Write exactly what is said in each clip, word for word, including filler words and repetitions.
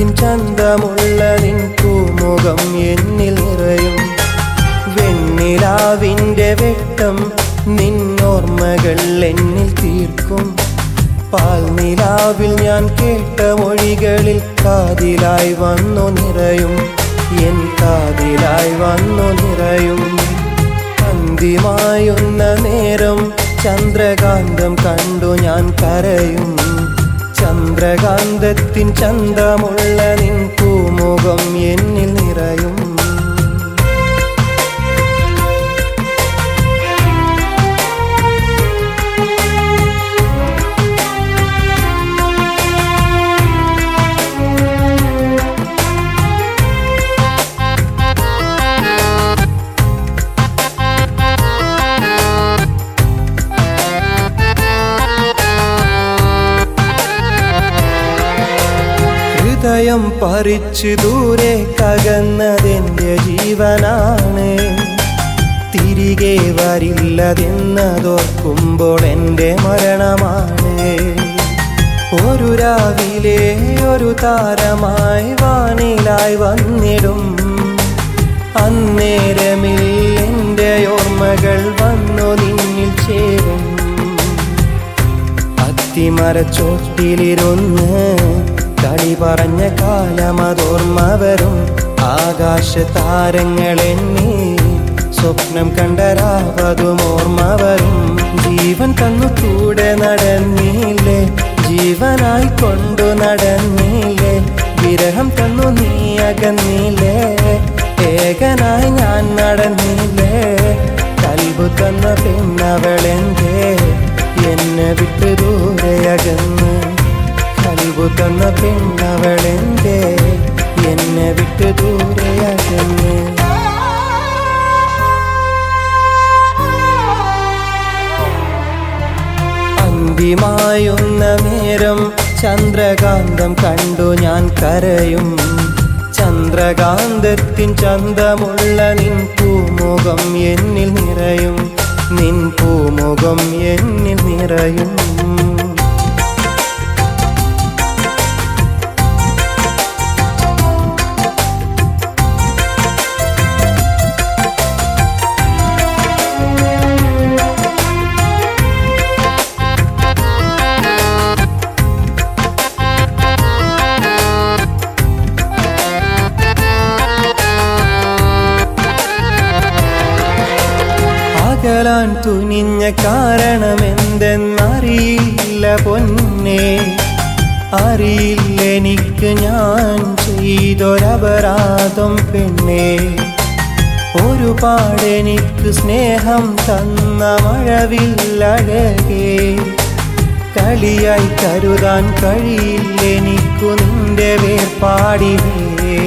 ചന്ദ്രകാന്തത്തിൻ ചന്തമുള്ള നിൻ പൂമുഖം എന്നിൽ നിറയും. വെണ്ണിലാവിൻ്റെ വെട്ടം നിന്നോർമ്മകൾ എന്നിൽ തീർക്കും. പാൽനിലാവിൽ ഞാൻ കേട്ട മൊഴികളിൽ കാതിലായി വന്നു നിറയും, എൻ കാതിലായി വന്നു നിറയും. അന്തിമായുന്ന നേരം ചന്ദ്രകാന്തം കണ്ടു ഞാൻ കരയും. ചന്ദ്രകാന്തത്തിൻ ചന്തമുള്ള നിൻ പൂമുഖം എന്നിൽ നിറയും. ഹൃദയം പറിച്ചു ദൂരെ കകന്നതെൻ്റെ ജീവനാണ്. തിരികെ വരില്ലതെന്നതോർക്കുമ്പോൾ എൻ്റെ മരണമാണ്. ഒരു രാവിലെ ഒരു താരമായി വാനിലായി വന്നിടും. അന്നേരമിൽ എൻ്റെ ഓർമ്മകൾ വന്നു നിന്നിൽ ചേരും. അത്തിമരച്ചോട്ടിലിരുന്ന് കളി പറഞ്ഞ കാലമതോർമ്മ വരും. ആകാശ താരങ്ങളെണ്ണി സ്വപ്നം കണ്ട രാവതും ഓർമ്മ വരും. ജീവൻ തന്നു കൂടെ നടന്നില്ലേ, ജീവനായി കൊണ്ടു നടന്നില്ലേ. വിരഹം തന്നു നീ അകന്നില്ലേ, ഏകനായി ഞാൻ നടന്നില്ലേ. കൽബു തന്ന പെണ്ണവളെന്തേ എന്നെ വിട്ടു ദൂരെ അകന്ന്. കൽബു തന്ന പെണ്ണവളെന്തേ എന്നെ വിട്ടു ദൂരെ അകന്ന്. അന്തിമായുന്ന നേരം ചന്ദ്രകാന്തം കണ്ടു ഞാൻ കരയും. ചന്ദ്രകാന്തത്തിൻ ചന്തമുള്ള നിൻ പൂമുഖം എന്നിൽ നിറയും, നിൻ പൂമുഖം എന്നിൽ നിറയും. അകലാൻ തുനിഞ്ഞ കാരണമെന്തെന്നറിയില്ല പൊന്നേ, അറിയില്ലെനിക്ക് ഞാൻ ചെയ്തൊരപരാധം പെണ്ണേ. ഒരുപാടെനിക്ക് സ്നേഹം തന്ന മഴവില്ലഴകേ, കളിയായി കരുതാൻ കഴിയില്ലെനിക്കു നിന്റെ വേർപാടിലേ.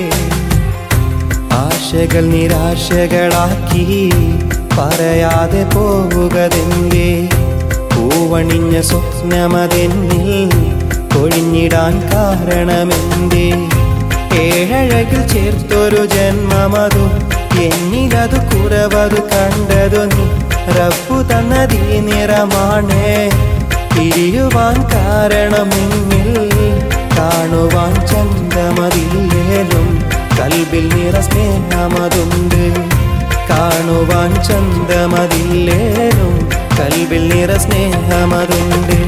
ആശകൾ നിരാശകളാക്കി പറയാതെ പോവുകതെന്തേ, പൂവണിഞ്ഞ സ്വപ്നമതെന്നിൽ കൊഴിഞ്ഞിടാൻ കാരണമെന്തേ. ഏഴഴകിൽ ചേർത്തൊരു ജന്മമതു എന്നിലതു കുറവതു കണ്ടതു നീ. റബ്ബു തന്നതീ നിറമാണ് പിരിയുവാൻ കാരണമെന്നിൽ. കാണുവാൻ ചന്തമതില്ലേലും കൽബിൽ നിറ സ്നേഹമതുണ്ട്. കാണുവാൻ ചന്തമതില്ലേലും കൽബിൽ നിറ സ്നേഹമതുണ്ട്.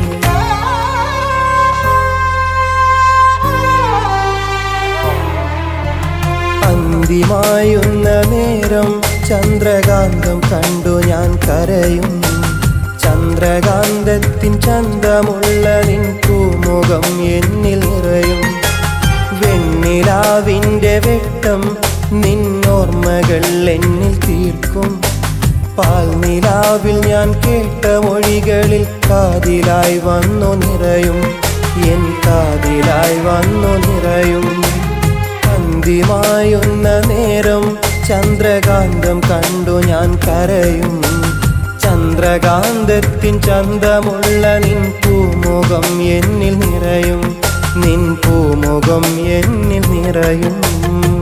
അന്തിമായുന്ന നേരം ചന്ദ്രകാന്തം കണ്ടു ഞാൻ കരയും. ചന്ദ്രകാന്തത്തിൻ ചന്തമുള്ള നിൻ പൂമുഖം എന്നിൽ നിറയും. വെണ്ണിലാവിൻ്റെ വെട്ടം നിന്നോർമ്മകൾ എന്നിൽ തീർക്കും. പാൽനിലാവിൽ ഞാൻ കേട്ട മൊഴികളിൽ കാതിലായി വന്നു നിറയും, എൻ കാതിലായി വന്നു നിറയും. അന്തിമായുന്ന നേരം ചന്ദ്രകാന്തം കണ്ടു ഞാൻ കരയും. ചന്ദ്രകാന്തത്തിൻ ചന്തമുള്ള നിൻ പൂമുഖം എന്നിൽ നിറയും, നിൻ പൂമുഖം എന്നിൽ നിറയും.